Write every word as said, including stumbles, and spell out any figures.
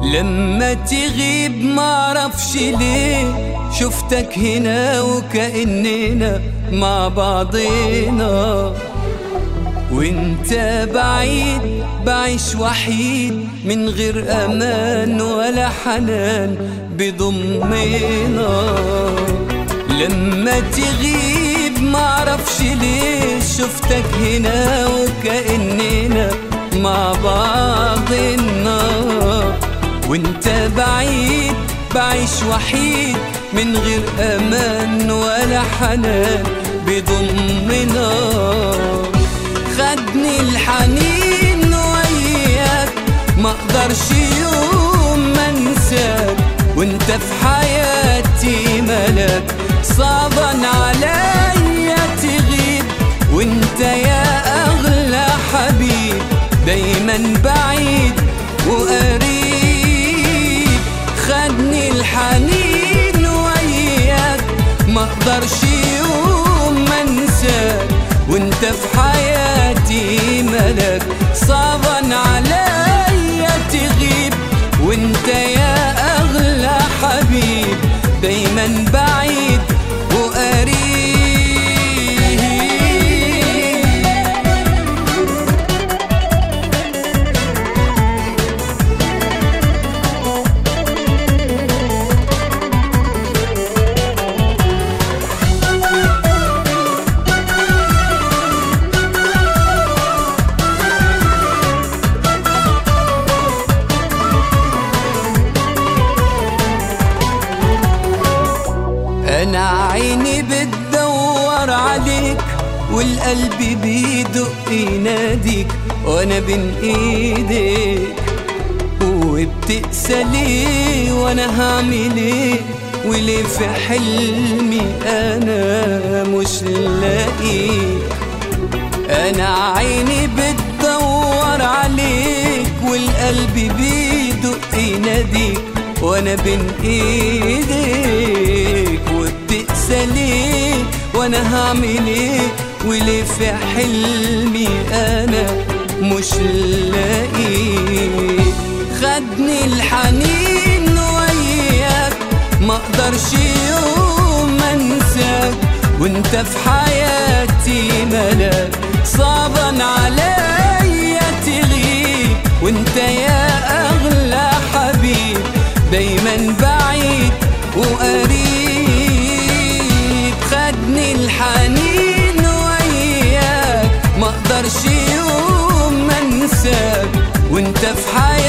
لما تغيب معرفش ليه شفتك هنا وكأننا مع بعضنا، وانت بعيد بعيش وحيد من غير امان ولا حنان بضمنا. لما تغيب معرفش ليه شفتك هنا وكأننا مع بعضنا، وانت بعيد بعيش وحيد من غير امان ولا حنان بضمنا. خدني الحنين وياك مقدرش يوم منساك، وانت في حياتي ملاك صعبا عليا تغيب، وانت يا اغلى حبيب دايما بعيد وقريب. خدني الحنين وياك مقدرش يوم منساك، وانت في حياتي ملاك صعبا عليا تغيب، وانت يا اغلى حبيب دايما بعيد وقريب. أنا عيني بتدور عليك والقلب بيدق يناديك، وأنا بين إيديك وبتقسى ليه وأنا هعمل إيه، وليه في حلمي أنا مش لاقيك. أنا عيني بتدور عليك والقلب بيدق يناديك، وأنا بين إيديك وبتقسى ليه وأنا هعمل إيه، وليه في حلمي أنا مش لاقيك. خدني الحنين وياك مقدرش يوم منساك، وانت في حياتي ملاك صعبا عليا تغيب، وانت يا أغلى حبيب دايما بعيد وقريب. خدني الحنين وياك مقدرش يوم منساك، وانت في حياتي